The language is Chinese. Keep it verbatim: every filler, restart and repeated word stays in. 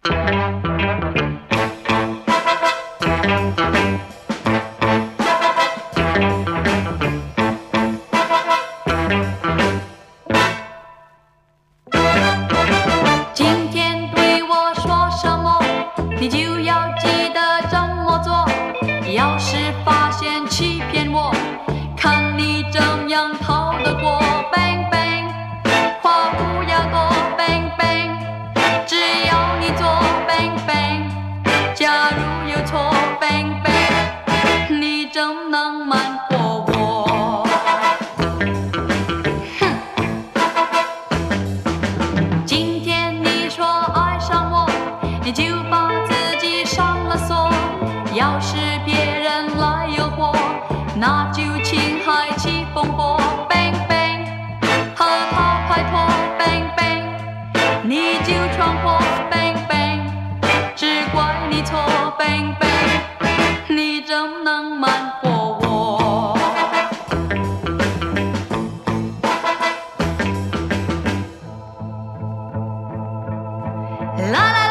今天对我说什么，你就要记得这么做。要是发现欺骗我，看你怎样逃得过。Bang bang， 话不要多。Bang bang， 只要你做。Bang bang， 假如有错。Bang bang， 你怎能瞒过我？哼！今天你说爱上我，你就把自己上了锁。要是别人来诱惑，那就请海起风波。Bang bang， 和他拍拖。Bang bang， 你就闯祸。Bang bang， 只怪你错。Bang bang， 你怎能瞒过我？啦啦。